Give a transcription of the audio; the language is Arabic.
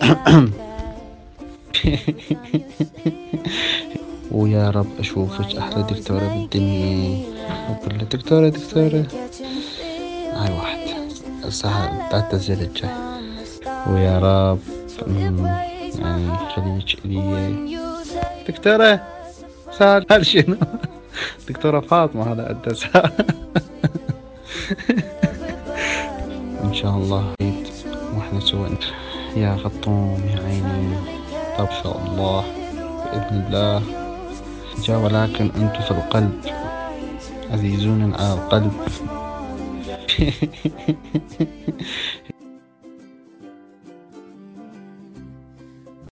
ويا رب أشوفك أحلى دكتورة بالدنيا. أقول له دكتورة دكتورة، هاي واحد الساعة التسجيل الجاي. ويا رب يعني خليك إلي دكتورة. سؤال شنو؟ دكتورة فاطمة هذا عندها سؤال. إن شاء الله عيد وإحنا سوا يا غطوم يا عيني. طب إن شاء الله بإذن الله جا، ولكن أنتم في القلب عزيزون على القلب.